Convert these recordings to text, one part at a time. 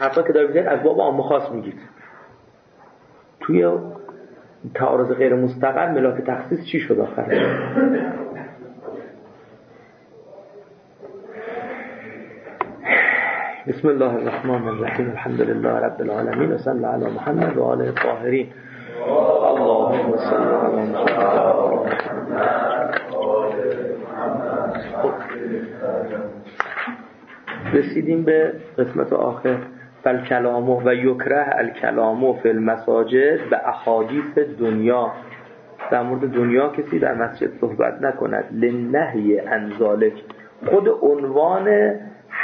حرفا که دارید از باب عام خاص میگید. توی تعارض غیر مستقر ملاک تخصیص چی شد آخر؟ بسم الله الرحمن الرحیم الحمد لله رب العالمین و صلی علی محمد و آله الطاهرین اللهم صل علی محمد. رسیدیم به قسمت آخر فالکلام و یکره الکلام فی المساجد به احادیث دنیا. در مورد دنیا کسی در مسجد صحبت نکند لنهی عن ذلک. خود عنوان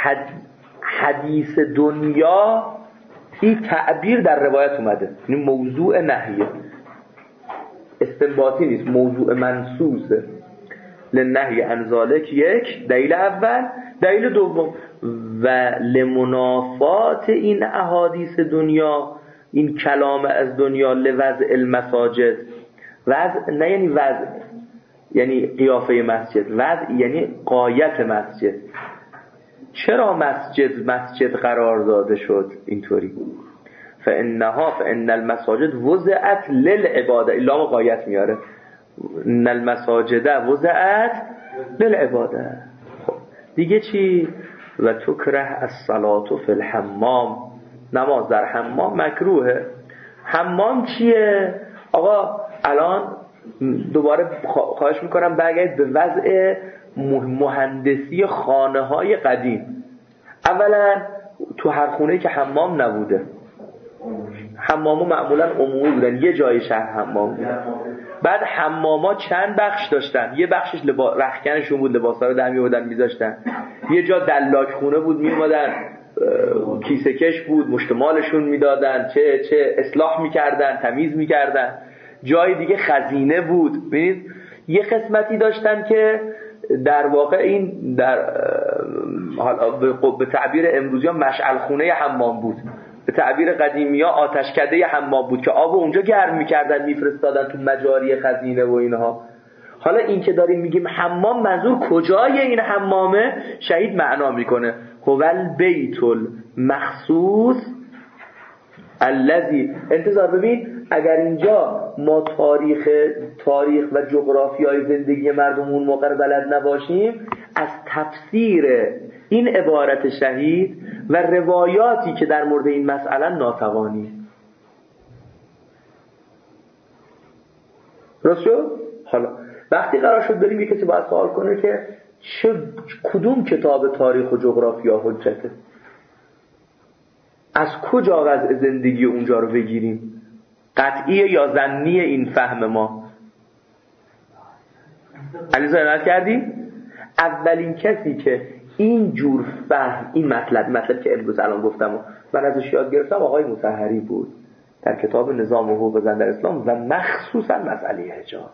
حدیث دنیا این تعبیر در روایت اومده، این موضوع نهیه، استنباطی نیست، موضوع منصوصه. لنهی عن ذلک یک دلیل اول. دلیل دوم و لمنافات این احادیث دنیا، این کلام از دنیا لوضع المساجد. وضع نه یعنی وضع یعنی قیافه مسجد، وضع یعنی غایت مسجد. چرا مسجد قرار داده شد اینطوری؟ فان المساجد وضعت للعباده، الا غایت میاره. ان المساجد وضعت للعباده. خب دیگه چی؟ و تکره الصلاة فی الحمام. نماز در حمام مکروهه. حمام چیه؟ آقا الان دوباره خواهش میکنم برگردید به وضع مهندسی خانه های قدیم. اولا تو هر خونه که حمام نبوده، حمامو معمولا عمومی بودن، یه جای شهر حمام بود. بعد حماما چند بخش داشتن، یه بخشش رختکنشون بود، لباسا رو در می‌آوردن می‌ذاشتن. یه جا دلاک خونه بود، میومدن کیسه کش بود، مشتمالشون میدادن، چه اصلاح میکردن، تمیز میکردن. جای دیگه خزینه بود. ببینید یه قسمتی داشتن که در واقع این در حالا به تعبیر امروزی ها مشعل خونه حمام بود، به تعبیر قدیمی ها آتشکده حمام بود که آب اونجا گرم میکردن میفرستادن تو مجاری خزینه و اینها. حالا این که داریم میگیم حمام، منظور کجای این حمامه؟ شهید معنا میکنه هو البیت المخصوص الذی. انتظار ببین، اگر اینجا ما تاریخ و جغرافیای زندگی مردم اون موقع رو بلد نباشیم، از تفسیر این عبارت شهید و روایاتی که در مورد این مسئله ناتوانیم. درست شد؟ حالا وقتی قرار شد بریم یک کسی باید سوال کنه که کدوم کتاب تاریخ و جغرافیا حجته؟ از کجا وضع زندگی اونجا رو بگیریم؟ قطعیه یا ظنیه این فهم ما؟ علی زاید کردیم؟ اولین کسی که این جور فهم، این مطلب که امروز الان گفتم من ازش یاد گرفتم، آقای مطهری بود در کتاب نظام حقوق زن در اسلام و مخصوصا مسئله حجاب.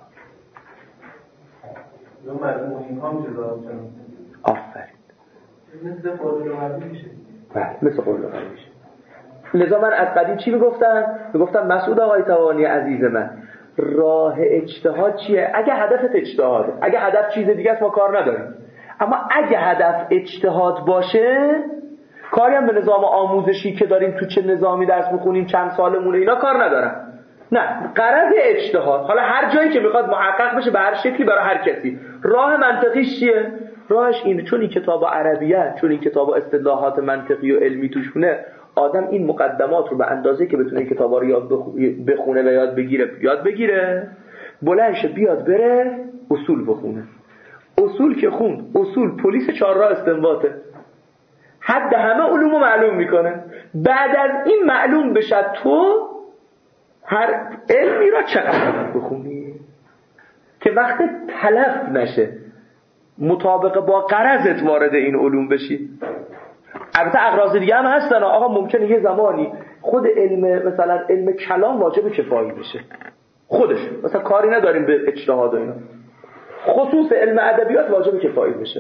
آفرین. مثل قول لغوی میشه. بله مثل قول لغوی میشه. لذا من از قدیم چی میگفتم مسعود آقای توانی عزیز من، راه اجتهاد چیه؟ اگه هدفت اجتهاده، اگه هدف چیز دیگه است ما کار نداریم. اما اگه هدف اجتهاد باشه، کاری هم به نظام آموزشی که داریم تو چه نظامی درس بخونیم چند سالمونه اینا کار ندارم. نه، غرض اجتهاد. حالا هر جایی که میخواد محقق بشه به هر شکلی برای هر کسی، راه منطقیش چیه؟ راهش اینه. چون این کتاب عربیه، چون این کتاب اصطلاحات منطقی و علمی توشونه، آدم این مقدمات رو به اندازه که بتونه این کتابا رو بخونه و یاد بگیره، بلند شه بیاد بره اصول بخونه. اصول که خون، اصول پلیس چهارراه استنباطه، حد همه علومو معلوم میکنه. بعد از این معلوم بشه تو هر علمی را چقدر بخونی که وقت تلف نشه، مطابق با غرضت وارد این علوم بشی. البته اغراض دیگه هم هستن. آقا ممکنه یه زمانی خود علم، مثلا علم کلام واجب کفایی بشه خودش، مثلا کاری نداریم به اجتهاد و اینا، خصوص علم ادبیات واجب کفایی بشه.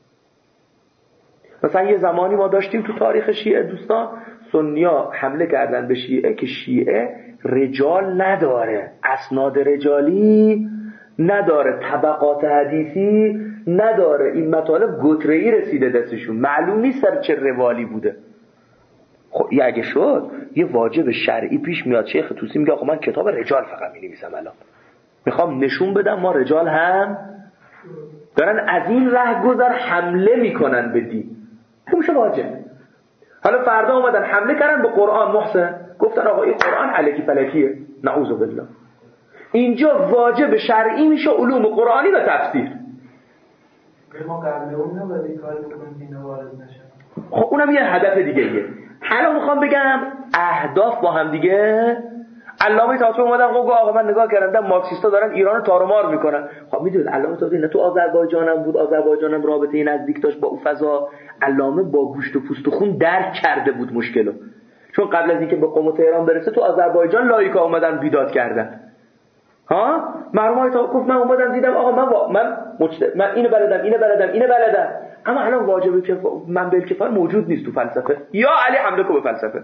مثلا یه زمانی ما داشتیم تو تاریخ شیعه دوستان، سنیا حمله کردن به شیعه که شیعه رجال نداره، اسناد رجالی نداره، طبقات حدیثی نداره، این مطالب گتره‌ای رسیده دستشون، معلوم نیست سر چه روالی بوده. خب این اگه شد یه واجب شرعی پیش میاد. شیخ طوسی میگه آقا من کتاب رجال فقط می‌نویسم، الان میخوام نشون بدم ما رجال هم دارن از این رهگذر حمله میکنن به دین، میشه واجب. حالا فردا اومدن حمله کردن به قرآن، محسن گفتن آقا این قرآن الکی فلکیه، نعوذ بالله. اینجا واجب شرعی میشه علوم قرآنی و تفسیر. ما قبل اون نباید کار بکنیم دین وارد نشه. خب اونم یه هدف دیگه ایه. حالا میخوام بگم اهداف با هم دیگه. علامه طاطی اومدن گفت آقا من نگاه کردم مارکسیستا دارن ایران رو تارمار میکنن. خب میدونید علامه طاطی نه تو آذربایجان بود، آذربایجان رابطه نزدیک داشت با اون فضا. علامه با گوشت و پوست و خون درک کرده بود مشکلو، چون قبل از اینکه به قم تهران برسه تو آذربایجان لایکا اومدن بیداد کردن. ها مرحوم تا گفت من اومدم دیدم آقا من اینو بلدم، اما الان واجبه که من بالکفایه موجود نیست تو فلسفه. یا علی حمله کو به فلسفه.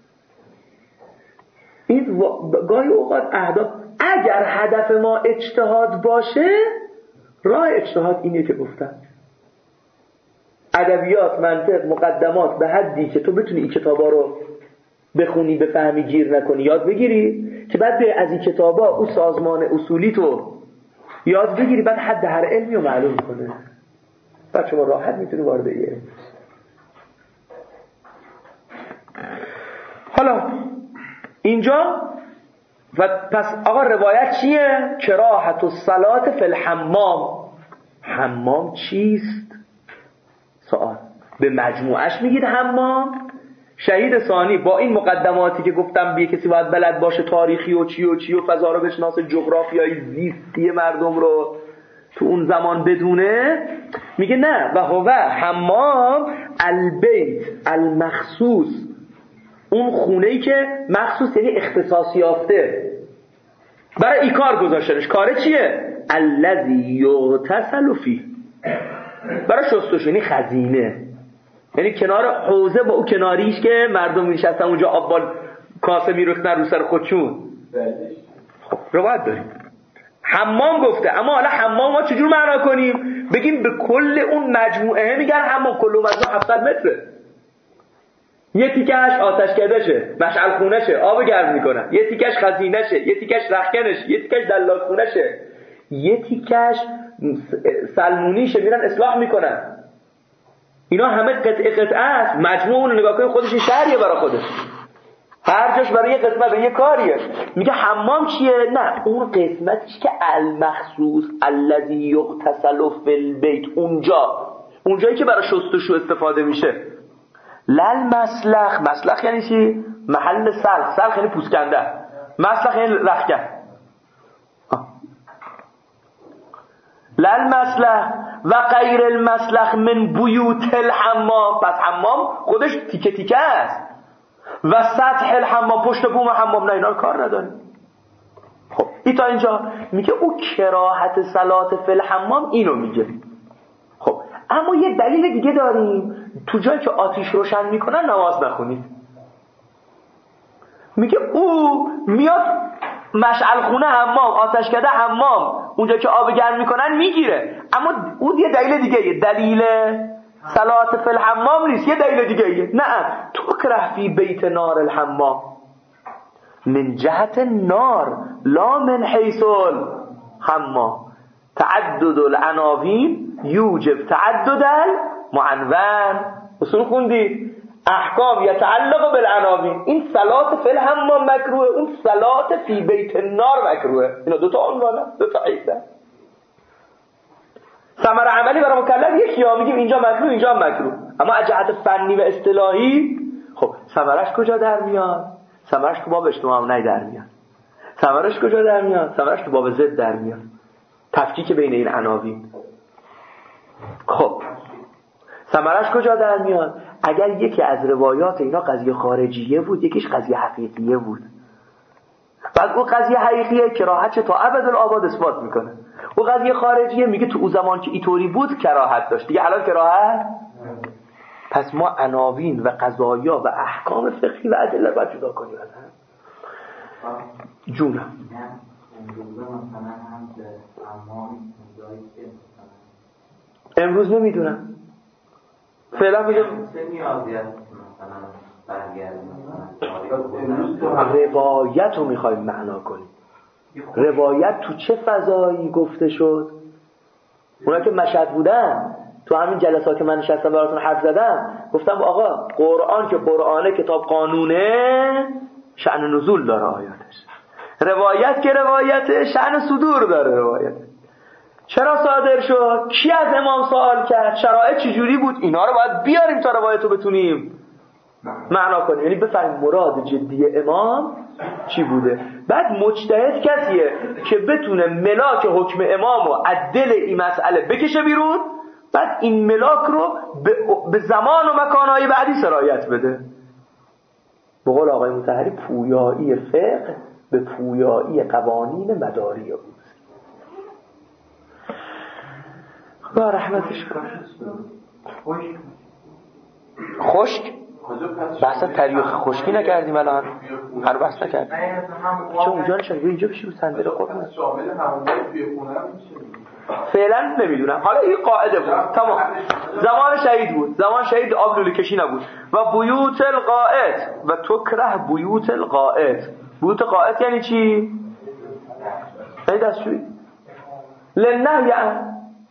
این گاهی اوقات اهداف، اگر هدف ما اجتهاد باشه، راه اجتهاد اینه که گفتم ادبیات، منطق، مقدمات به حدی که تو بتونی این کتابا رو بخونی، بفهمی، گیر نکنی، یاد بگیری که بعد به از این کتابا او سازمان اصولی تو یاد بگیری، بعد حد هر علمی رو معلوم کنه، بعد شما راحت میتونی وارد ایه. حالا اینجا و پس آقا روایت چیه؟ کراهت الصلاة فی الحمام. حمام چیست؟ سوال. به مجموعش میگید حمام؟ شهید ثانی با این مقدماتی که گفتم بیه کسی باید بلد باشه تاریخی و چی و فضا رو بشناسه، جغرافیای زیستی مردم رو تو اون زمان بدونه، میگه نه و هو حمام البیت المخصوص، اون خونه‌ای که مخصوص یعنی اختصاص یافته برای این کار گذاشتنش. کاره چیه؟ الذی یغتسل فیه، برای شستشو، یعنی خزینه، یعنی کنار حوزه با او کناریش که مردم میشستن اونجا آب کاسه میرختن رو سر خودشون. خب روایت داریم حمام گفته، اما حالا حمام ما چجور معنا کنیم؟ بگیم به کل اون مجموعه میگن حمام، کل مجموعه 700 متره، یه تیکش آتش کدهشه، مشعل خونشه، آب گرم میکنن، یه تیکش خزینشه، یه تیکش رختکنش، یه تیکش دلال خونشه، یه تیکش سلمونیشه، میرن اصلاح میکنن. اینا همه قطعه است. مجموع اون نگاه کنید خودش شهریه برای خودش، هر جاش برای یه قسمت به یه کاریه. میگه حمام چیه؟ نه اون قسمتش که المخصوص الذی یغتسل فی البیت، اونجایی که برای شستشو استفاده میشه. لل مسلخ یعنی چی؟ محل سلخ یعنی پوسکنده، مسلخ یعنی رختکن. لل مسلخ و غیر المسلخ من بیوت الحمام. پس حمام خودش تیکه تیکه است. و سطح الحمام، پشت بوم حمام، نه اینا رو کار نداریم. خب این تا اینجا میگه او کراهت صلات فی الحمام اینو میگه. خب اما یه دلیل دیگه داریم، تو جایی که آتیش روشن میکنن نماز نخونید. میگه او میاد مشعل خونه حمام، آتشکده حمام، اونجا که آب گرم میکنن میگیره، اما اون یه دلیل دیگه، یه دلیل صلات فی الحمام نیست، یه دلیل دیگه ایه. نه تکره فی بیت نار الحمام من جهت نار لا من حیث الحمام، تعدد العناوین یوجب تعدد المعنون. اصول خوندی؟ احکام یتعلق بالعناوین. این صلات فی الحمام مکروه، اون صلات فی بیت النار مکروه. اینا دو تا عنوانه، دو تا عیده. ثمره عملی برای مکلف یکی ها، میگیم اینجا مکروه اینجا مکروه، اما از جهت فنی و اصطلاحی خب ثمرش کجا در میاد؟ ثمرش تو باب اجتماع در میاد. ثمرش کجا در میاد؟ ثمرش تو باب ضد در میاد، تفکیک بین این عناوین. خب ثمرش کجا در میاد؟ اگر یکی از روایات اینا قضیه خارجیه بود، یکیش قضیه حقیقیه بود، بعد اون قضیه حقیقیه کراهت تا ابدالآباد اثبات میکنه، اون قضیه خارجیه میگه تو اون زمان که اینطوری بود کراهت داشت، دیگه الان کراهت. پس ما عناوین و قضایا و احکام فقهی و ادله باید جدا کنیم. جونم امروز نمیدونم، فعلا میگم روایت رو میخوایم معنا کنیم. روایت تو چه فضایی گفته شد؟ اونا که مشهد بودن تو همین جلسات که من نشستم براتون حرف زدم گفتم آقا قرآن که قرآنه کتاب قانونه شأن نزول داره آیاتش، روایت که روایت شأن صدور داره روایت. چرا صادر شد؟ کی از امام سوال کرد؟ شرایط چجوری بود؟ اینا رو باید بیاریم تا روایت رو بتونیم معنا کنیم، یعنی بفهمیم مراد جدی امام چی بوده. بعد مجتهد کسیه که بتونه ملاک حکم امام رو از دل این مسئله بکشه بیرون، بعد این ملاک رو به زمان و مکانهای بعدی سرایت بده. به قول آقای مطهری پویایی فقه به پویایی قوانین مداریه بود. خدا رحمتش کنه. خشک بحثا تریخ خشکی نکردیم الان، هر بحث نکردیم چون اونجا نشد اینجا بشی رو صندلی قربونه فعلا نمیدونم. حالا این قاعده بود تمام. زمان شهید بود، زمان شهید آب لوله کشی نبود. و بیوت القائد و تکره بیوت القائد. بیوت قائد یعنی چی؟ یعنی دستشویی. لنه یعنی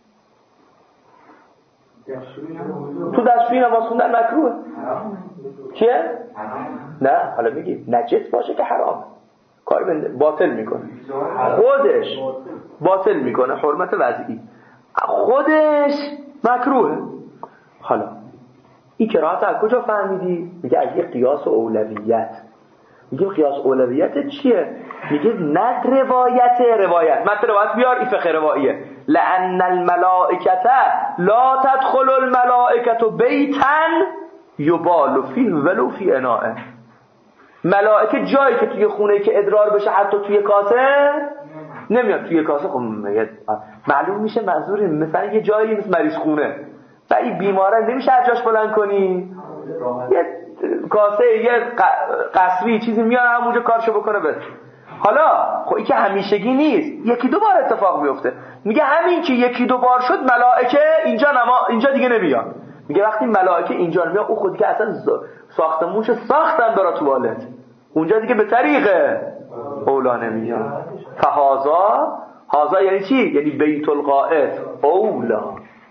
تو دستشویی نماز خوندن مکروه. چیه؟ نه حالا میگی نجس باشه که حرام، کار باطل میکنه، خودش باطل میکنه، حرمت وضعی خودش مکروه. حالا این کراهت از کجا فهمیدی؟ میگه از یه قیاس و اولویت. میگه قیاس اولویت چیه؟ میگه نه روایت متن روایت بیار، این فقه رواییه. لأن الملائکه لا تدخل الملائکه بیتا یبال فیه ولو فی اناء. ملائکه جایی که توی خونه که ادرار بشه حتی توی کاسه نمیاد. توی کاسه خب معلوم میشه منظور مثلا یه جایی مثل مریض خونه و این بیماره نمیشه از جاش بلند کنی، یه کاسه یه قصری چیزی میاره همونجا کارشو بکنه بس. حالا خب این که همیشگی نیست، یکی دو بار اتفاق میفته. میگه همین که یکی دو بار شد ملائکه اینجا دیگه نمیاد. میگه وقتی ملائکه اینجا میاد او خودی که اصلا ساختمونش ساختن برای توالت، اونجا دیگه به طریق اولا نمیاد. هازا یعنی چی؟ یعنی بیت القائد اولا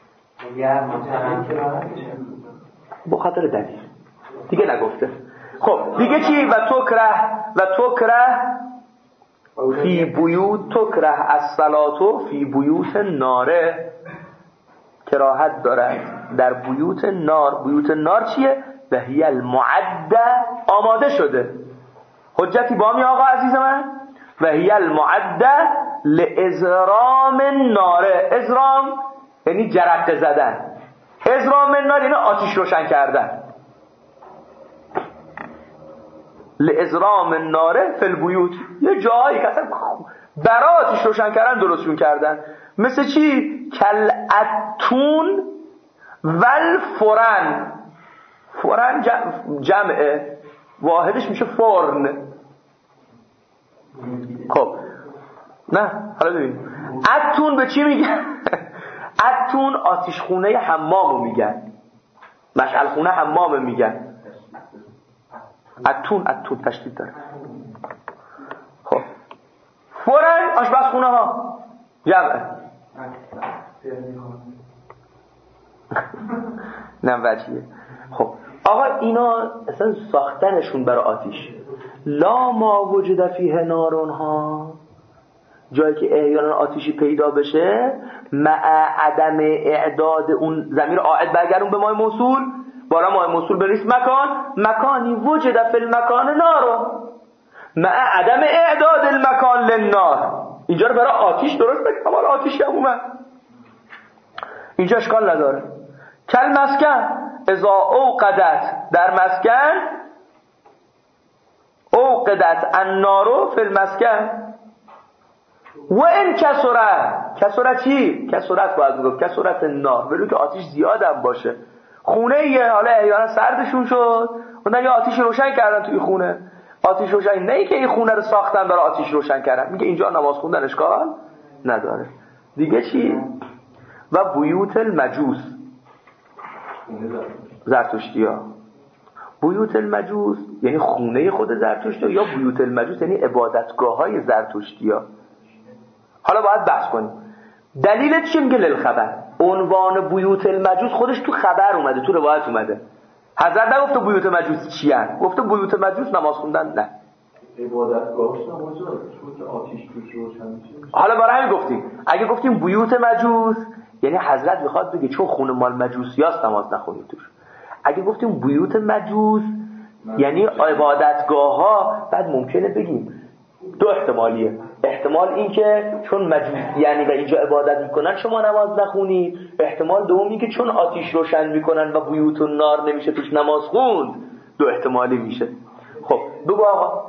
بخاطر دلیل دیگه نگفته. خب دیگه چی؟ و تکره فی بیوت تکره الصلاة فی بیوت ناره. کراهت داره در بیوت نار. بیوت نار چیه؟ و هی المعده آماده شده. حجتی بامی آقا عزیز من. و هی المعده لازرام ناره. ازرام یعنی جرقه زدن، ازرام نار یعنی آتش روشن کردن. لازرام ناره فی البیوت یه جایی که اصلا برای آتش روشن کردن درستشون کردن. مثل چی؟ کلعتون والفرن. فرن جمعه، واحدش میشه فرن. خب نه حالا ببین اتون به چی میگن؟ اتون آتش خونه حمامو میگن، مشعل خونه حمامو میگن. اتون تشدید داره. خب فرن آشپزخونه ها جمعه. نه وجهیه. خب آقا اینا اصلا ساختنشون برای آتیش. لا ما وجد فیه نارون ها، جایی که احیانا آتیشی پیدا بشه مع عدم اعداد اون ضمیر عائد برگردون به مای موصول، بارا مای موصول بریس مکانی وجد فی المکان نارو مع عدم اعداد المکان للنار. اینجا رو برای آتیش درست بکنم، حالا آتیشی هم اومد اینجا اشکال نداره. کل مسکن اذا اوقدت، در مسکن اوقدت النارو فی المسکن و این کسرت چی؟ کسرت باید بگم کسرت النار، بلو که آتیش زیاد هم باشه. خونه یه حالا احیانا سردشون شد اونها یه آتیش روشن کردن توی خونه. آتیش روشن نه ای که این خونه رو ساختن برای آتیش روشن کردن. میگه اینجا نماز خوندن اشکال نداره. دیگه چی؟ و بیوت المجوس زرتشتی ها. بیوت المجوس یعنی خونه خود زرتشتی یا بیوت المجوس یعنی عبادتگاه‌های زرتشتی‌ها. حالا باید بحث کنیم دلیلت چیه. میگه للخبر، عنوان بیوت المجوس خودش تو خبر اومده، تو روایت اومده. حضرت نگفته بیوت مجوس چی ان، گفته بیوت مجوس نماز خوندن نه عبادتگاهش نمازه چون که آتش توش روشن میشه. حالا برای همین گفتیم اگه گفتیم بیوت مجوس یعنی حضرت میخواد بگه چون خونه مال مجوسیاست نماز نخونید توش. اگه گفتیم بیوت مجوس یعنی عبادتگاه ها، بعد ممکنه بگیم دو احتمالیه. احتمال این که چون مجوس یعنی و اینجا عبادت میکنن شما نماز نخونید. احتمال دوم این که چون آتش روشن میکنن و بیوت النار نمیشه توش نماز خوند. دو احتمالی میشه. خب بگو آقا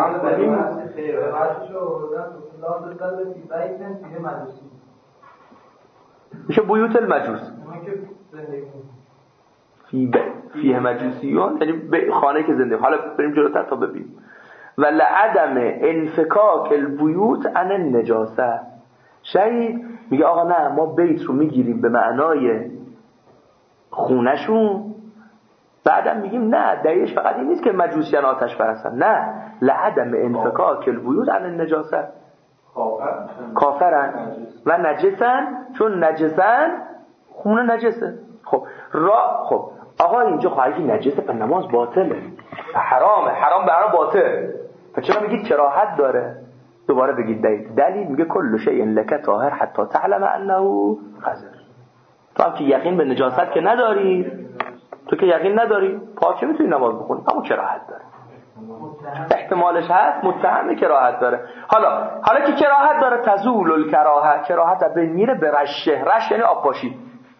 میشه بیوت المجوس فیه مجوسیون یعنی خانه که زنده. حالا بریم جلوتر تا ببینیم. و لعدم انفکاک البیوت عن النجاسه. شهید میگه آقا نه ما بیت رو میگیریم به معنای خونشون، بعدم میگیم نه دلیلش فقط این نیست که مجوسیان آتش پرستن، نه لعدم انفکاک البیوت عن النجاسه، کافرن و نجسن، چون نجسن خونه نجسه. خب خب آقا اینجا خواهی نجسه پس نماز باطله، حرامه، حرام برای باطل، پس چرا میگید کراهت داره؟ دوباره بگید دلیل میگه کل شیء لک طاهر حتی تعلم انه قذر. تو هم که یقین به نجاست که نداری، تو که یقین نداری پاکه میتونی نماز بخونی، اما کراهت داره، احتمالش هست متهم کراهت داره. حالا که کراهت داره تزول الکراهت، کراهت از بین میره به رش یعنی آب پاشی.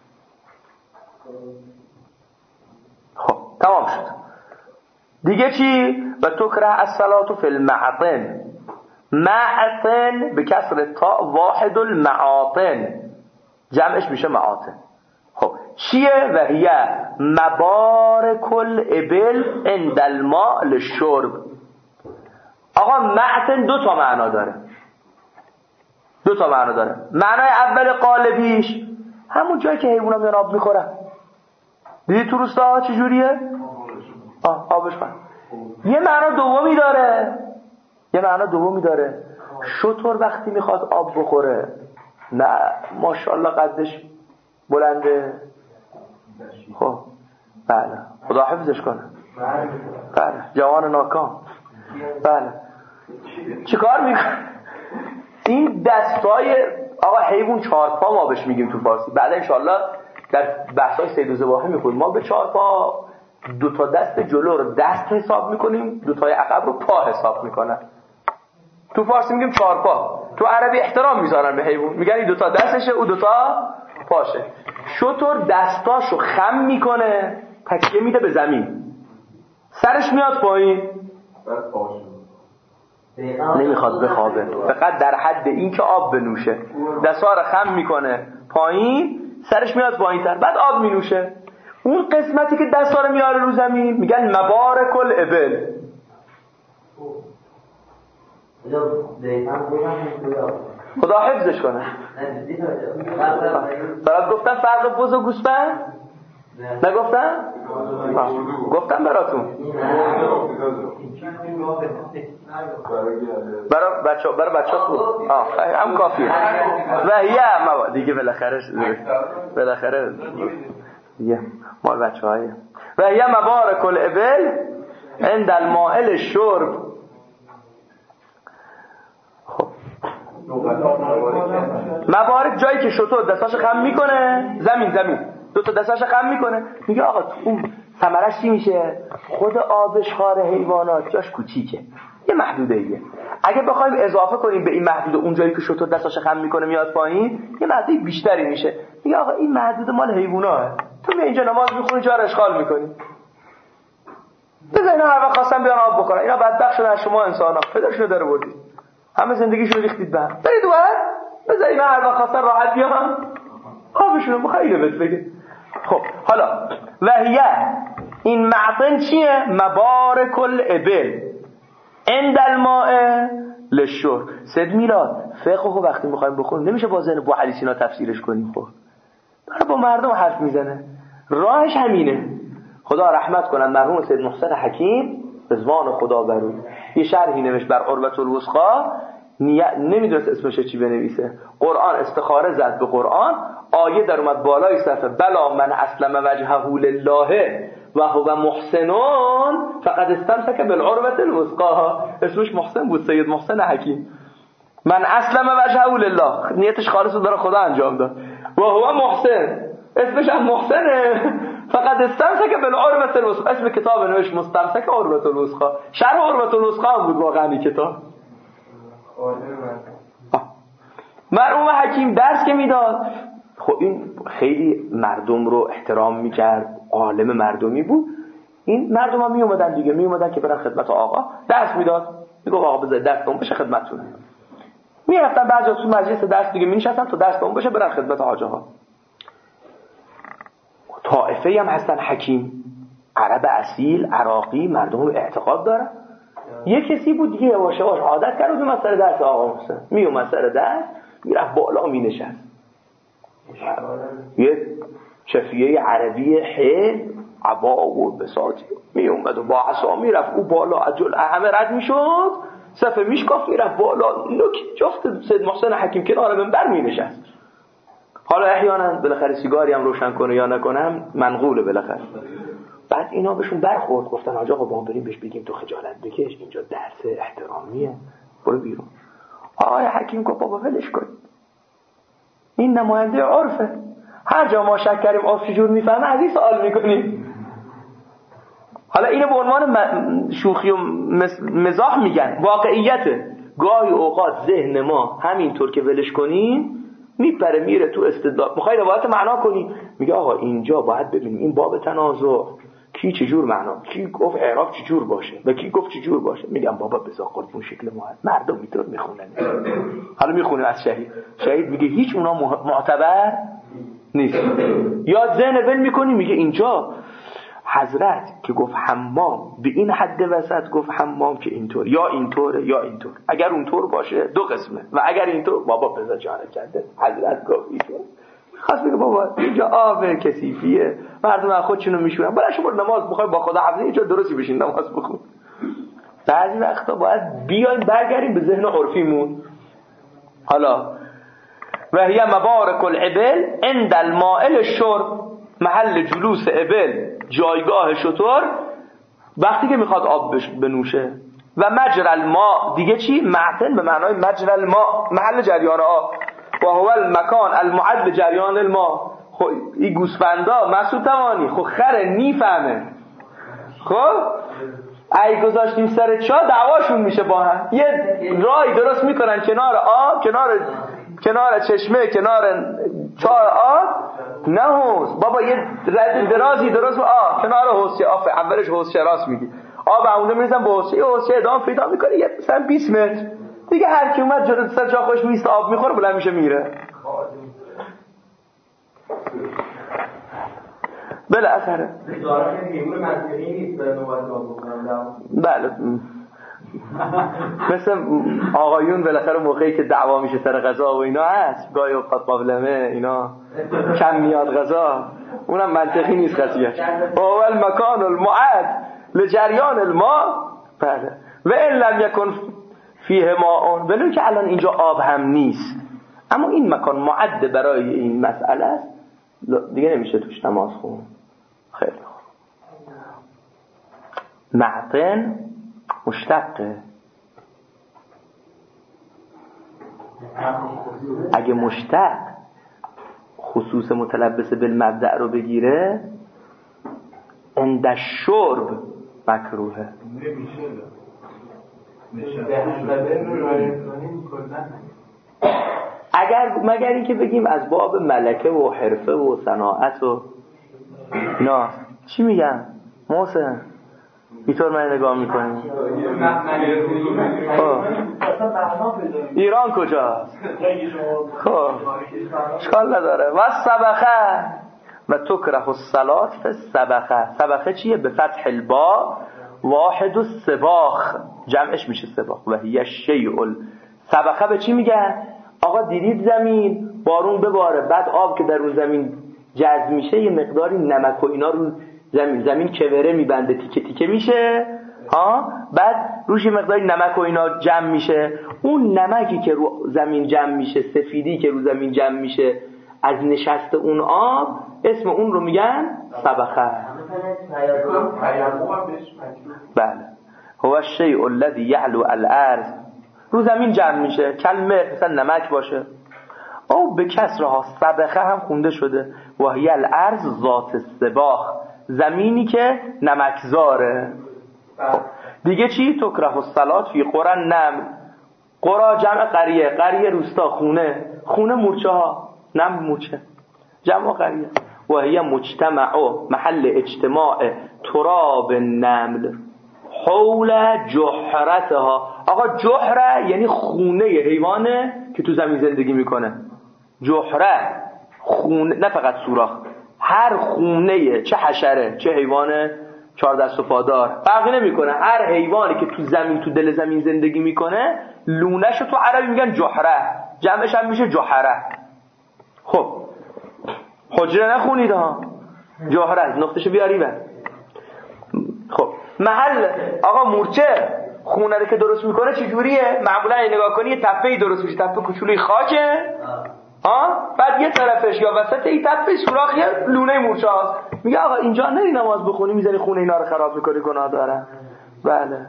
خب تمام شد دیگه. چی؟ و تکره الصلاة فی المعطن، معطن به کسر تا واحد المعاطن، جمعش میشه معاطن. خب چیه؟ و هی مبارک الابل عند الماء للشرب. آقا معطن دو تا معنا داره، معنای اول قالبیش همون جایی که حیونا میان آب میخورن. دیدی تو روستا چجوریه؟ آبش خواهد. یه معنا دومی داره، شتر وقتی میخواد آب بخوره نه ماشاءالله قدش بلنده، خب بله خدا حفظش کنه، بله جوان ناکام، بله چیکار میکنه این دستای آقا حیوان چهارپا ما بهش میگیم تو فارسی، بعد انشالله در بحثای سید و زباهه میخونیم. ما به چهارپا دو تا دست جلو رو دست حساب میکنیم، دو تای عقب رو پا حساب میکنن. تو فارسی میگیم چهارپا، تو عربی احترام میذارن به حیوان، میگن این دو تا دستشه او دو تا پاشه. شتر دستاشو خم میکنه، تکیه میده به زمین، سرش میاد پایین، نمیخواد بخوابه، فقط در حد این که آب بنوشه. دستا رو خم میکنه پایین، سرش میاد پایین‌تر، بعد آب مینوشه. اون قسمتی که دستا رو میاره رو زمین میگن مبارک الابل. خدا حفظش کنه. برات گفتم فرق بز و گوسفند؟ نگفتم؟ گفتم براتون. برای بچه ها بود. هم کافیه. و یه دیگه بالاخره دیگه مال بچه های و یه مبارک الابل عند الماء للشرب. خب مبارک جایی که شطور دستاش خم میکنه زمین دو تا دستاش خم میکنه، میگه آقا اون ثمرش چی میشه؟ خود آبشخوار حیوانات جاش کوچیکه، یه محدوده ایه. اگه بخوایم اضافه کنیم به این محدوده اون جایی که شطور دستاش خم میکنه میاد پایین، یه محدوده بیشتری میشه. میگه آقا این محدوده مال حیواناست، تو می اینجا نماز میخونی جا رو اشغال میکنی، بذار اینا هر وقت خواستن بیان آب بخورن، اینا بدبخت شدن، شما انسانا پدرشونو داره بردید، همه زندگیشون ریختید به هم، برید اون بذار اینا هر وقت خواستن راحت بیان آبشونو خیلی بهت بگه. خب حالا وهیه این معطن چیه؟ مبارک الابل عند الماء للشرب. سید میلاد فقهو وقتی میخوایم بخونیم نمیشه با ذهن ابو علی سینا تفسیرش کنیم، خب برای با مردم حرف میزنه، راهش همینه. خدا رحمت کنن مرحوم سید محسن حکیم رضوان خدا بر او، یه شرحی نوشت بر عروة الوثقی، نمیدونست اسمش چی بنویسه. قرآن استخاره زد به قرآن، آیه در اومد بالای صفحه بلا من اسلم وجهه لله و هو محسنون فقد استمسک بالعروة الوثقی. اسمش محسن بود، سید محسن حکیم. من اسلم وجهه لله، نیتش خالص رو داره خدا انجام داد. و هو محسن، اسمش هم محسنه. فقد استمسک بالعروة الوثقی، اسم کتاب نوشت مستمسک عروة الوثقی. شرح عروة الوثقی هم بود واقعا این کتاب. مرحوم حکیم درس که میداد، خب این خیلی مردم رو احترام میکرد، عالم مردمی بود. این مردم ها میومدن دیگه، میومدن که برن خدمت آقا، درس میداد، میگه آقا بذار درس اون بشه خدمتتون. میرفتن بعضی تو مجلس درس دیگه مینشستن تا درس اون بشه برن خدمت حاجه ها. طائفه هم هستن حکیم، عرب اصیل، عراقی، مردم رو اعتقاد دارن. یه کسی بود دیگه یواش یواش عادت کرد به مسئله درس آقا محسن، میومد سر درس میرفت بالا مینشست، یه شفیه عربی حیل عبا و بساطی میومد و با عصا میرفت او بالا، اجل همه رد میشد، صفحه میشکافت میرفت بالا، جفت سید محسن حکیم کنار منبر مینشست. حالا احیانا بالاخره سیگاری هم روشن کنه یا نکنم منقوله بالاخره. بعد اینا بهشون برخورد، گفتن آقا با بریم بهش بگیم تو خجالت بکش، اینجا درس احترامیه، برو بیرون. آقای حکیم گفت بابا ولش کن، این نماینده عرفه، هر جا ما شک کردیم عرف چجور میفهمه از این سوال میکنیم. حالا اینو به عنوان شوخی و مزاح میگن، واقعیته. گاهی اوقات ذهن ما همینطور که ولش کنیم میپره میره تو استدلال. میخوای روایت معنا کنی، میگه آقا اینجا باید ببینیم این باب تنازع کی چجور معنا، کی گفت اعراب چجور باشه و کی گفت چجور باشه. میگم بابا بذار قربون شکل ما مردم میتونن میخونن. حالا میخونه از شهید میگه هیچ اونا معتبر نیست. یا ذهن ول میکنی میگه اینجا حضرت که گفت حمام به این حد وسط گفت حمام که اینطور یا اینطوره یا اینطور، اگر اونطور باشه دو قسمه و اگر اینطور بابا بذار جانت کرده حضرت گفت اینطور. خواست بگه بابا اینجا آب کثیفیه، مردم از خودشونو میشورن، برای شما نماز بخوای با خدا حافظی اینجا درستی بشین نماز بخون. بعضی وقتا باید بیایم برگردیم به ذهن عرفیمون. حالا و هی مبارک الابل عند المائل الشرب، محل جلوس ابل جایگاه شتر وقتی که میخواد آب بنوشه. و مجرى الماء دیگه چی؟ معتن به معنای مجرى الماء، محل جریان آب. و هو المکان المعد لجریان الماء. خب این گوسفندا مسعود تمانی خب خره نیفهمه، خب ای گذاشتیم سر چا دعواشون میشه با هم، یه راهی درست میکنن کنار آب، کنار چشمه، کنار چاه آب، نه حوض بابا یه درازی درست آب کنار حوضچه، آب اولش حوضچه راست میگی، آب اونجا میرسن به حوضچه ادامه پیدا میکنه یه مثلا 20 متر دیگه، هر کی اومد جلو سر جا خوش میسته آب میخوره بلند میشه میره. بله اثره دارن میمون منطقی نیست به نوبت آب بکنم. بله مثل آقایون بالاخره موقعی که دعوا میشه سر غذا و اینا هست، گاهی اوقات قابلمه اینا کم میاد غذا، اونم منطقی نیست قضیه. اول مکان المعد لجریان الماء. بله و ان لم یکن فیه ماء، ولو که الان اینجا آب هم نیست اما این مکان معد برای این مسئله است، دیگه نمیشه توش نماز خوند. خیلی خوب. معطن مشتقه، اگه مشتق خصوص متلبس بالمبدأ رو بگیره عند الشرب مکروهه. مگر این که بگیم از باب ملکه و حرفه و صناعت و نه. چی میگم محسن؟ اینطور من نگاه میکنیم ایران کجاست؟ خب اشکال نداره. و سبخه و تکره الصلاة فی السبخه. سبخه چیه؟ به فتح الباء واحد السباخ، جمعش میشه سباخ. و هی الشیء. سبخه به چی میگن؟ آقا دیدید زمین بارون بباره بعد آب که در اون زمین جذب میشه یه مقداری نمک و اینا رو زمین کوره میبنده، تیکه تیکه میشه ها، بعد روش مقداری نمک و اینا جمع میشه. اون نمکی که رو زمین جمع میشه، سفیدی که رو زمین جمع میشه از نشست اون آب، اسم اون رو میگن سبخه. بله، هو الشیء الذی یعلو الارض، رو زمین جمع میشه. کلمه مثلا نمک باشه، او به کسرها سبخه هم خونده شده، و هی الارض ذات السباخ، زمینی که نمکزاره. دیگه چی؟ تکره الصلاة فی قرى النمل، قرا جمع قریه، قریه روستا، خونه مورچه ها، نمل مورچه جمع قریه. و هی مجتمع محل اجتماع تراب النمل حول جحرتها. آقا جحره یعنی خونه حیوانه که تو زمین زندگی میکنه. جحره خونه، نه فقط سوراخ، هر خونه، چه حشره چه حیوان 4 دست و پادار فرقی نمیکنه، هر حیوانی که تو زمین، تو دل زمین زندگی میکنه لونه‌شو تو عربی میگن جحره، جمعش هم میشه جحره. خب حجره نخونید ها، جحره نقطهشو بیاری بر. خب محل آقا مورچه خونه رو که درست میکنه چجوریه؟ معمولا نگاه کنی یه تپه‌ای درست میشه، تپه کوچولوی خاکه ها، بعد یه طرفش یا وسط این تپه سوراخ یه لونه مورچه هست. میگه آقا اینجا نری نماز بخونی، میذاری خونه اینا رو خراب میکنی، گناه داره. بله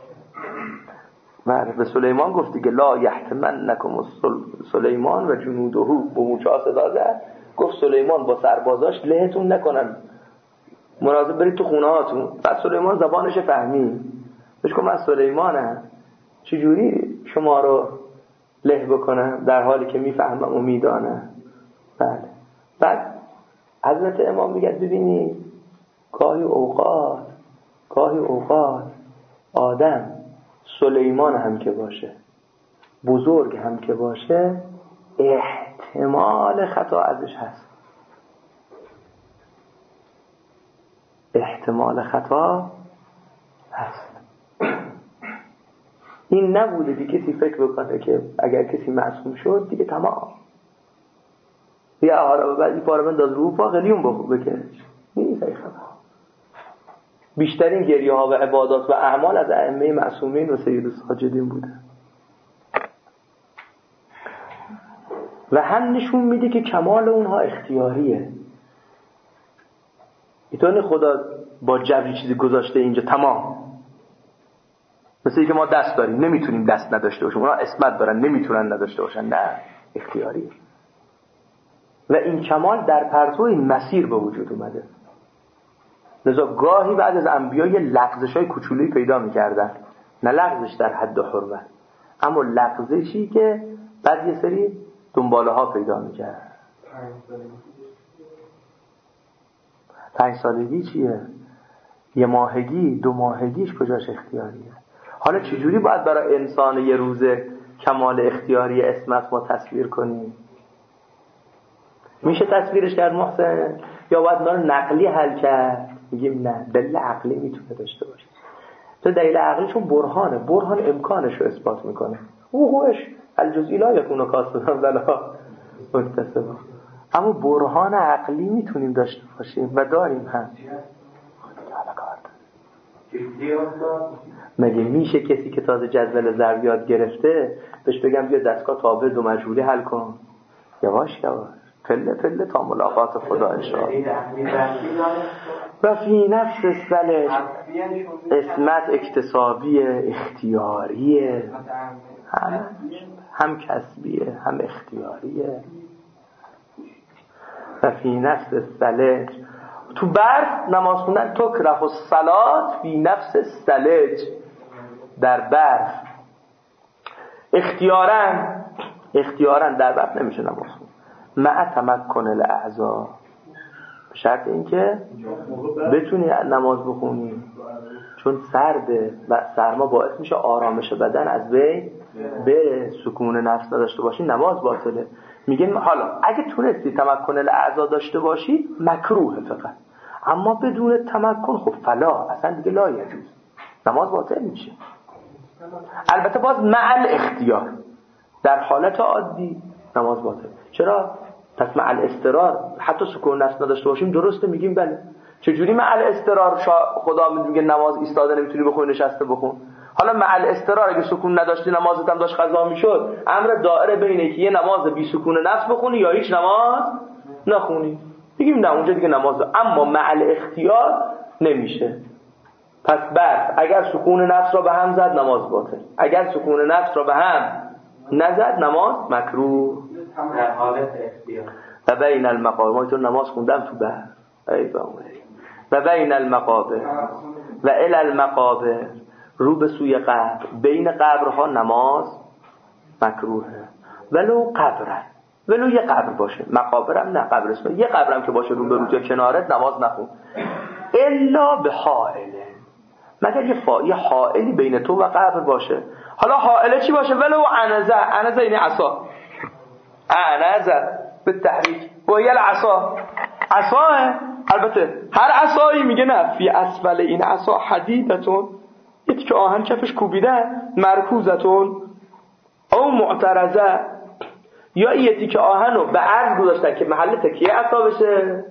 به سلیمان گفت دیگه لا یحتمنکم سلیمان و جنوده، با مورچه ها صدا زد، گفت سلیمان با سربازاش لهتون نکنن، مراقب برید تو خونه هاتون. بعد سلیمان زبانش فهمید، بهش گفت من سلیمانم، چجوری شما رو له بکنم در حالی که میفهمم و میدانم. بله. بعد حضرت امام میگه ببینید گاهی اوقات آدم سلیمان هم که باشه، بزرگ هم که باشه، احتمال خطا ازش هست، احتمال خطا هست. این نبوده دیگه کسی فکر بکنه که اگر کسی معصوم شد دیگه تمام، یا آره بعد این پاره بنداز رو پا قلیون بکش. نیست ای خبر. بیشترین گریه ها و عبادات و اعمال از ائمه معصومین و سید الساجدین بوده. و هم نشون میده که کمال اونها اختیاریه. اینطور خدا با جبری چیزی گذاشته اینجا تمام، مثل اینکه ما دست داریم نمیتونیم دست نداشته باشیم، اونا اسمت دارن نمیتونن نداشته باشن، نه، اختیاریه. و این کمال در پرتو این مسیر به وجود اومده. لذا گاهی بعد از انبیا یه لغزش‌های کوچولی پیدا می‌کردن، نه لغزش در حد حرمت، اما لغزشی که بعد یه سری دنباله ها پیدا می‌کرد. 5 سالگی چیه؟ 1 ماهگی، 2 ماهگیش کجاش اختیاریه؟ حالا چجوری باید برای انسان یه روزه کمال اختیاری اسمت ما تصویر کنیم؟ میشه تصویرش کرد محسن؟ یا باید ما رو نقلی حل کرد؟ میگیم نه، دلیل عقلی میتونه داشته باشه. تو دلیل عقلی چون برهان امکانش رو اثبات میکنه. وقوعش الجزئی لا یکون کاسبا ولا مکتسبا. اما برهان عقلی میتونیم داشته باشیم و داریم هم. مگه میشه کسی که تازه جدول ضرب یاد گرفته بهش بگم بیا دستگاه تابع 2 مجهولی حل کن؟ یواش پله تا ملاقات خدا انشاءالله. و فی نفس السلج، اسمت اکتسابیه، اختیاریه، هم کسبیه هم اختیاریه. و فی نفس السلج، تو برف نماز خوندن تکره الصلاة فی نفس السلج، در برف اختیاراً در برف نمیشه نماز خوند، مع تمکن الاعضاء، به شرط اینکه بتونی نماز بخونی، چون سرده و سرما باعث میشه آرامش بدن از بین به سکون نفس نداشته باشی، نماز باطله. میگن حالا اگه تونستی تمکن الاعضاء داشته باشی مکروه فقط، اما بدون تمکن خب فلا، اصلا دیگه لا یجوز، نماز باطل میشه. البته باز مع الاختیار، در حالت عادی نماز باطل. چرا؟ پس مع الاضطرار حتی سکون نفس نداشته باشیم درسته، میگیم بله، چجوری مع الاضطرار خدا میگه نماز ایستاده نمیتونی بخونی نشسته بخون؟ حالا مع الاضطرار اگه سکون نداشتی نمازت هم داشت قضا میشد، امر دائره بینه که یه نماز بی سکون نفس بخونی یا هیچ نماز نخونی. بگیم نه اونجا دیگه نماز اما مع الاختیار نمیشه. پس بس اگر سکون نفس را به هم زد نماز باطل، اگر سکون نفس را به هم نزد نماز مکروه. در حالت اختیار و بین المقابر، ما تو نماز خوندم تو بحر و بین المقابر و الی المقابر، رو به سوی قبر، بین قبرها نماز مکروهه. ولو قبره، ولو یه قبر باشه، مقابرم نه قبر اسمه، یه قبرم که باشه رو به رو یا کنارت نماز نخون. الا به حائله، مگر یه حائلی بین تو و قبر باشه. حالا حائله چی باشه؟ ولو عنزه، عنزه یعنی عصا، عنزه به تحریک و یه عصا، عصاه. البته هر عصایی میگه نه، فی اسفل این عصا حدیدتون، یه تیکه آهن کفش کوبیده، مرکوزتون او معترضه، یا یه تیکه آهن رو به عرض گذاشتن که محل تکیه عصا بشه،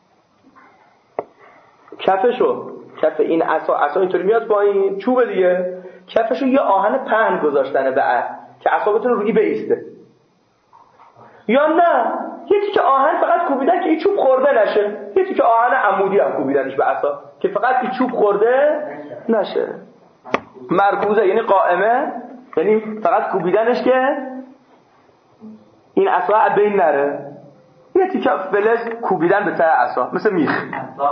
کفشو، کف این عصا اینطوری میاد با این چوب دیگه، کفشو یه آهن پهن گذاشتنه به عرض که عصا بتونه روی بیسته. یا نه یه تیکه آهن فقط کوبیدن که این چوب خورده نشه، یه تیکه آهن عمودی هم کوبیدنش به عصا که فقط این چوب خورده نشه. مرکوزه یعنی قائمه، یعنی فقط کوبیدنش که این عصا از بین نره، یه تیکه فلز کوبیدن به ته عصا مثل میخ.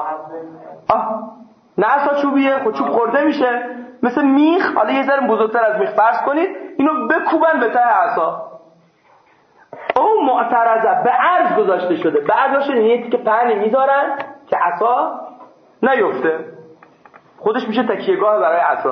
نه عصا چوبیه، خود چوب خورده میشه مثل میخ. حالا یه ذره بزرگتر از میخ فرض کنید، اینو بکوبن به ته عصا. او معترضه به عرض گذاشته شده، به عرض گذاشته یه تیکه پهنی میذارن که عصا نیفته، خودش میشه تکیهگاه برای عصا.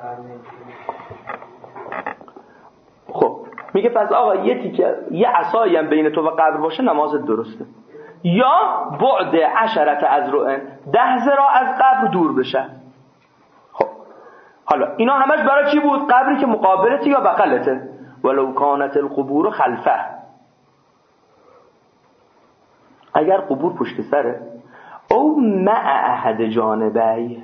خب میگه پس آقا یه عصایی هم بین تو و قبر باشه نمازت درسته. یا بعد 10 اذرع، 10 ذراع از قبر دور بشه. خب حالا اینا همش برای چی بود؟ قبری که مقابلته یا بغلته. ولو کانت القبور خلفه، اگر قبور پشت سره، او مع احد جانبی،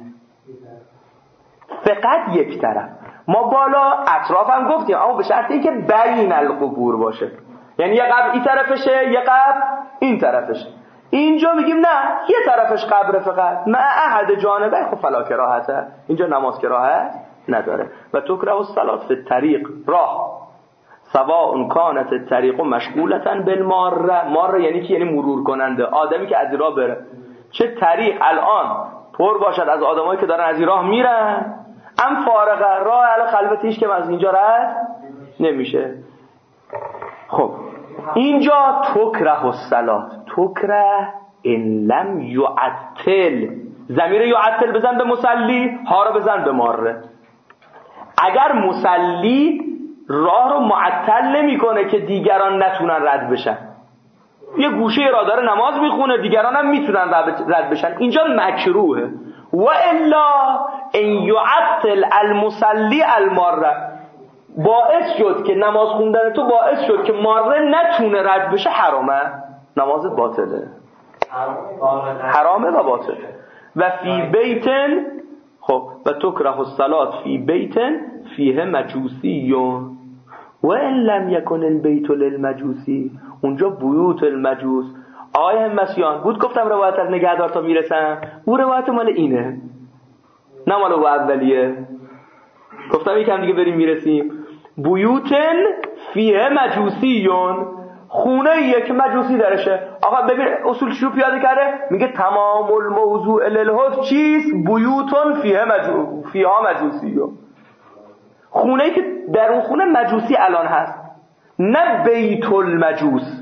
فقط یک طرف. ما بالا اطراف هم گفتیم اما به شرط اینکه بین القبور باشه، یعنی یه قبر این طرفشه یه قبر این طرفشه. اینجا میگیم نه یه طرفش قبر فقط، مع احد جانبی، خب فلا کراهته، اینجا نماز کراهت نداره. و تکره الصلاة فی الطریق، راه، سواء کانت الطریق مشغولة بالماره، ماره یعنی کی؟ یعنی مرور کننده، آدمی که از راه بره. چه طریق الان پر باشد از آدمایی که دارن از راه میرن، ام فارغه، راه الان خلوتیش که از اینجا رد نمیشه. خب اینجا تکره الصلاة، تکره ان لم یعطل، ضمیر یعطل بزن به مصلی، ها رو بزن به ماره. اگر مصلی راه رو معطل نمیکنه که دیگران نتونن رد بشن، یه گوشه را داره نماز میخونه دیگران هم میتونن رد بشن، اینجا مکروهه. و الا ان یعطل المصلی الماره، باعث شد که نماز خوندن تو باعث شد که ماره نتونه رد بشه، حرامه، نمازت باطله، حرامه و باطله. و فی بیتن، خب و تکره الصلاة فی بیتن فیه مجوسی، و ان لم یکن البیت للمجوسی، اونجا بیوت المجوس. آقای همسیان بود گفتم روایت از نگهدار تا میرسم، اون روایت مال اینه نه مال او اولیه، گفتم یکم دیگه بریم میرسیم. بیوتن فیه مجوسیون، خونه یک مجوسی درشه. آقا ببین اصول چی رو پیاده کرده، میگه تمام الموضوع للحکم چیست؟ بیوتن فیها مجوسیون، خونه‌ای که در اون خونه مجوسی الان هست، نه بیت المجوس.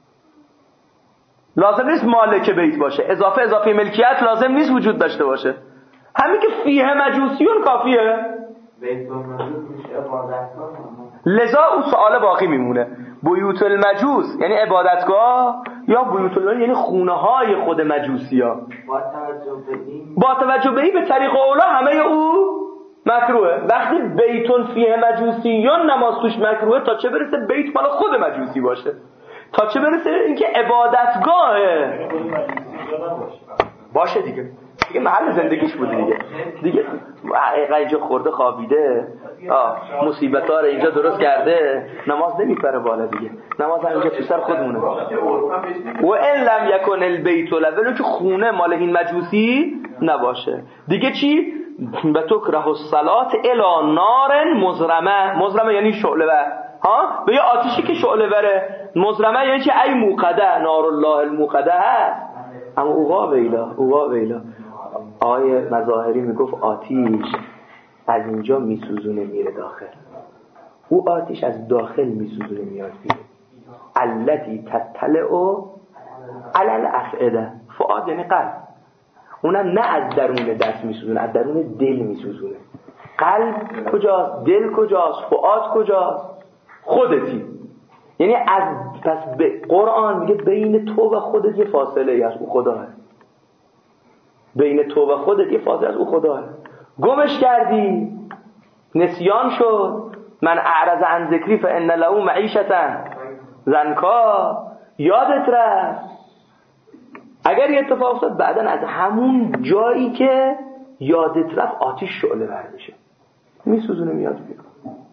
لازم نیست مالک بیت باشه، اضافه ملکیت لازم نیست وجود داشته باشه، همین که فیه مجوسیون کافیه. بیت المجوس میشه عبادتگاه، لذا اون سوال باقی میمونه، بیوت المجوس یعنی عبادتگاه یا بیوت المجوس یعنی خونه های خود مجوسی ها. با توجه به این به طریق اولا همه او مکروه. وقتی بیتون فیه مجوسیون نماز توش مکروه، تا چه برسه بیت مال خود مجوسی باشه، تا چه برسه اینکه عبادتگاه باشه دیگه. دیگه محل زندگیش بود دیگه اینجا خورده خوابیده، مصیبت‌ها رو اینجا درست کرده، نماز نمیپره بالا دیگه، نماز هم اینجا تو سر خودمونه. و ان لم یکن البیت ولو که خونه مال این مجوسی نباشه دیگه چی؟ به تکره الصلاه الی نار مزرمه یعنی شعله ور، به یه آتیشی که شعله وره. مزرمه یعنی چی؟ ای موقده، نار الله الموقده هست. اما اوقا ویلا آقای مظاهری میگفت آتیش از اینجا میسوزونه میره داخل، او آتیش از داخل میسوزونه میاد بیرون. التی تطلع علی الافئده، فؤاد یعنی قلب، اونم نه از درون دست میسوزونه، از درون دل میسوزونه. قلب کجاست؟ دل کجاست؟ فؤاد کجاست؟ خودتی. یعنی از پس به قرآن میگه بین تو و خودت یه فاصله هست، او خدا هست. بین تو و خودت یه فاصله هست، او خدا هست. گمش کردی، نسیان شد، من اعرض عن ذکری فان له معیشة ضنکا، یادت رفت. اگر یه اتفاق افتاد بعدن از همون جایی که یادت رفت آتیش شعله ور میشه، میسوزونه میاد بیرون.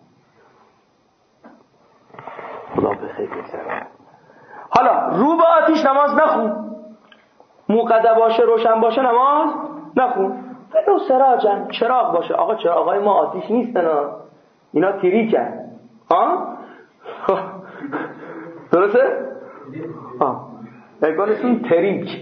خدا به خیر بگذره. حالا رو به آتیش نماز نخون، موقده باشه روشن باشه نماز نخون. ولو سراجن، چراغ باشه. آقا چراغای ما آتیش نیستن، اینا تریکن. درسته؟ اگرشون تریک.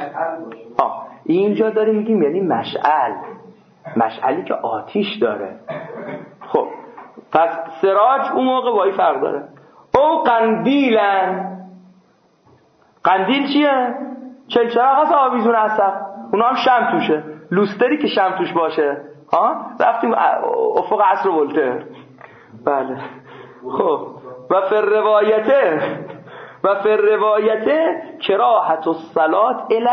اینجا داریم میگیم یعنی مشعلی که آتیش داره. خب پس سراج اون موقع با این فرق داره. او قندیلن، قندیل چیه؟ چراغ هست آویزون هست، اونا هم شمع توشه. لوستری که شمع توش باشه، رفتیم افق عصر ولتر. بله. خب و فر روایته کراهت الصلاة الی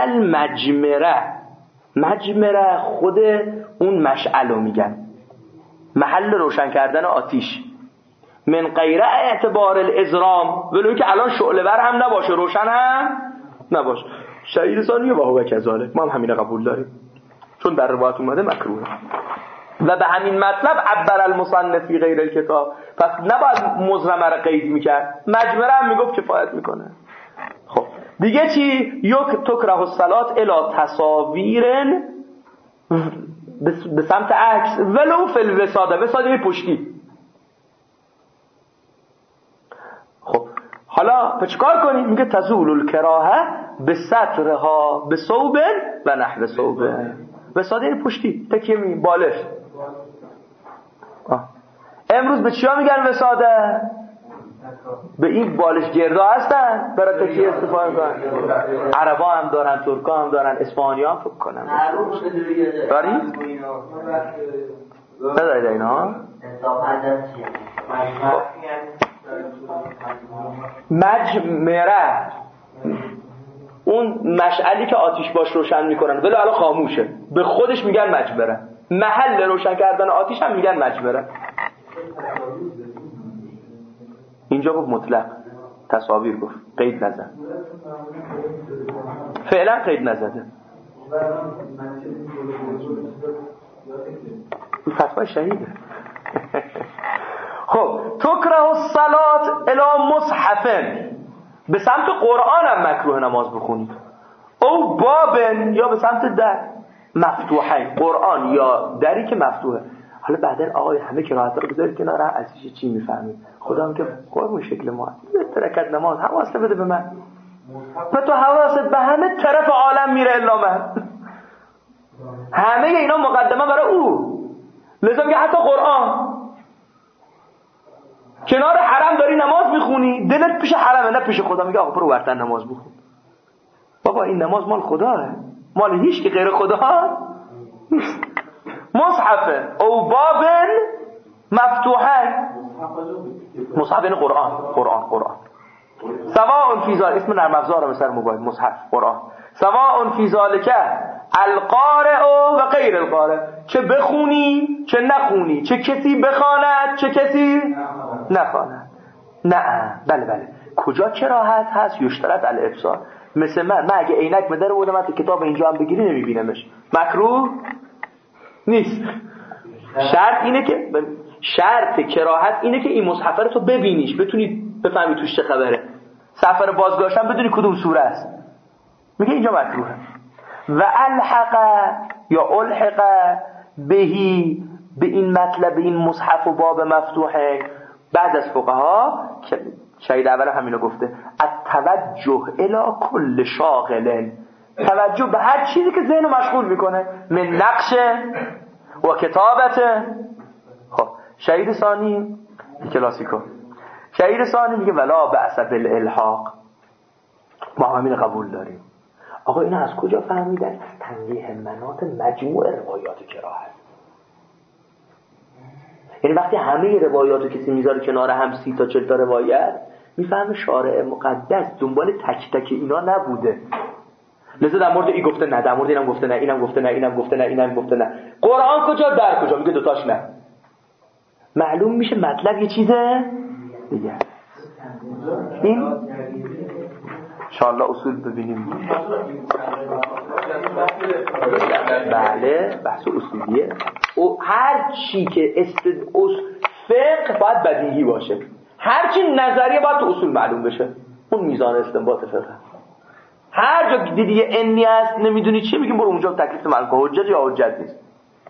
المجمره خود اون مشعل رو میگن، محل روشن کردن آتیش. من غیر اعتبار الازرام، ولو که الان شعله ور هم نباشه روشن هم نباشه. شهید ثانیه و هو کذالک، ما هم همین قبول داریم چون در روایت اومده مکروه. و به همین مطلب عبر المصنف فی غیر الکتاب، پس نباید مزرمه رو قید میکرد، مجمره هم میگفت کفایت میکنه. خب دیگه چی؟ یک تکره الصلاة الی تصاویر به سمت عکس، ولو فی الوساده پشتی. خب حالا چیکار کنیم؟ میگه تزول الکراهه به سترها به ثوب و نحو ثوب. وساده پشتی، تکیه بالش. امروز به چیا میگن وساده؟ به این بالش گردا هستن برای تکیه استفاده کنن. عربا هم دارن، ترکا هم دارن، اسپانی هم فکر کنن داری؟ ندارید اینا؟ مجمره اون مشعلی که آتیش باش روشن میکنن ولی الان خاموشه، به خودش میگن مجمره. محل روشن کردن آتیش هم میگن مجمره. اینجا گفت مطلق، تصاویر گفت، قید نزد. فعلا قید نزده. این فتوای شهیده. خب تکره الصلاة الی مصحفن، به سمت قرآن هم مکروه نماز بخونید. او بابن، یا به سمت در مفتوحه قرآن یا دری که مفتوحه. حالا بعدن آقای همه کراهت‌ها رو بذارید کنار، از چی میفهمید؟ خدا هم که قربون شکل ما ترکت نماز حواست بده به من، و تو حواست به همه طرف عالم میره الا من. همه اینا مقدمه برای او. لذا میگه حتی قرآن کنار حرم داری نماز میخونی، دلت پیش حرمه نه پیش خدا، میگه آقا برو ورتن نماز بخون. بابا این نماز مال خداه، مال هیچ که غیر خدا نیست. مصحفه او بابن مفتوحه، مصحف این قرآن سواء فی ذالک، اسم نرم افزار مثلا موبایل مصحف قرآن، سواء فی ذالک القارئ و غیر القارئ، چه بخونی چه نخونی، چه کسی بخواند چه کسی نخواند. نه بله کجا کراهت هست؟ یشترط الابصار، مثل من اگه عینک بداره بودم من کتاب اینجا هم بگیری نمیبینمش، مکروه نیست. شرط کراهت اینه که این مصحف رو تو ببینیش، بتونی بفهمی توش چه خبره. سفر بازگشتن بدونی کدوم سوره است، میگه اینجا مکروهه. و الحق یا الحق بهی، به این مطلب این مصحف و باب مفتوحه، بعض از فقها که شهید اول همینو گفته، التوجه الی کل شاغل، توجه به هر چیزی که ذهنو مشغول میکنه، من نقش و کتابت. خب شهید ثانی کلاسیکو، شهید ثانی میگه ولا بأس بالالحاق، ما همین قبول داریم. آقا اینا از کجا فهمیدن؟ از تنبیه مناط مجموع روایات کراهت. یعنی وقتی همه روایاتو کسی میذاره کنار هم 30 تا 40 تا روایت، میفهمه شارع مقدس دنبال تک تک اینا نبوده. لذا در مورد این گفته نه، در مورد اینم گفته نه، اینم گفته نه، اینم گفته نه، اینم گفته نه. قرآن کجا در کجا؟ میگه دوتاش نه. معلوم میشه مطلب یه چیزه دیگه. این انشاءالله اصول ببینیم. بله بحث اصولیه. او هر چی که فقه باید بدیهی باشه، هر چی نظریه باید تو اصول معلوم بشه. اون میزان استنباط فقه. هر جا دیدی یه انی هست نمیدونی چی، میگیم برو اونجا تکلیف معلوم کن، حجت یا حجت نیست.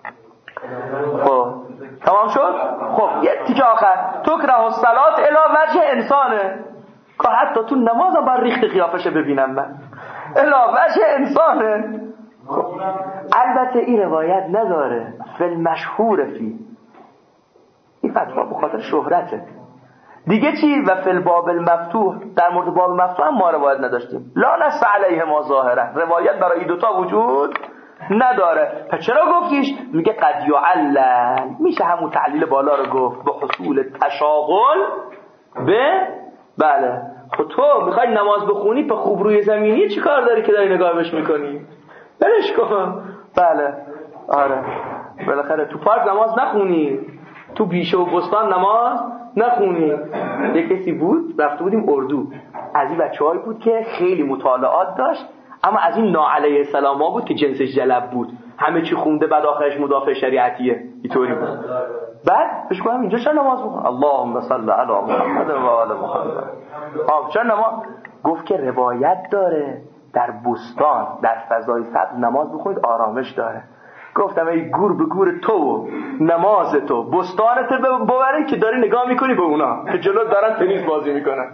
خب تمام شد. خب یه تیکه آخر، تکره الصلات الی وجه انسانه، که حتی تو نمازم باید ریخت قیافش ببینم من، الی وجه انسانه. خب. البته این روایت نداره فی المشهور فی، این فتوا به خاطر شهرته دیگه. چی؟ و فی الباب المفتوح، در مورد باب مفتوح هم ما روایت نداشتیم. لا نص علیه ما ظاهره، روایت برای این دوتا وجود نداره. پس چرا گفتیش؟ میگه قد یعلل، میشه همون تعلیل بالا رو گفت، به حصول تشاغل به بله. خب تو میخوای نماز بخونی په خوب روی زمینی، چی کار داری که داری نگاهش میکنی؟ بلش کن. بله آره، بالاخره تو پارک نماز نخونی، تو بیشه و بستان نماز نخونی. یک کسی بود رفته بودیم اردو، از این بچه‌هایی بود که خیلی مطالعات داشت، اما از این ناعلیه السلام ها بود که جنسش جلب بود، همه چی خونده، بعد آخرش مدافع شریعتیه، اینطوری بود. بعد بهش گفتم اینجا چرا نماز بخون؟ اللهم صل علی محمد و آل محمد. چرا نماز؟ گفت که روایت داره در بستان در فضای سبز نماز بخونید آرامش داره. گفتم ای گور به گور تو، نماز تو، بستانت ببری که داری نگاه میکنی به اونا که جلو دارن تنیس بازی میکنن،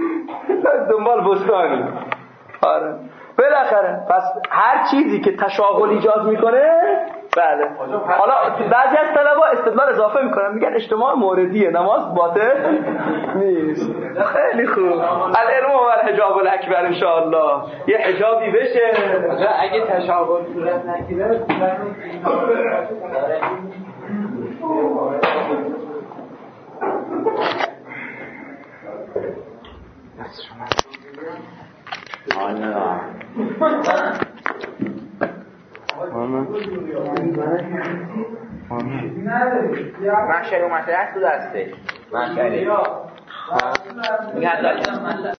دنبال بستانی. آره بالاخره پس هر چیزی که تشاغل ایجاد میکنه بله. حالا بعضی از طلبا استدلال اضافه میکنن، میگن اجتماع موردیه، نماز باطل نیست. خیلی خوب، العلم و الحجاب الاکبر ان شاء الله. یه حجابی بشه اگه تشاغل صورت نگیره. محشر اومده تو دستش محشری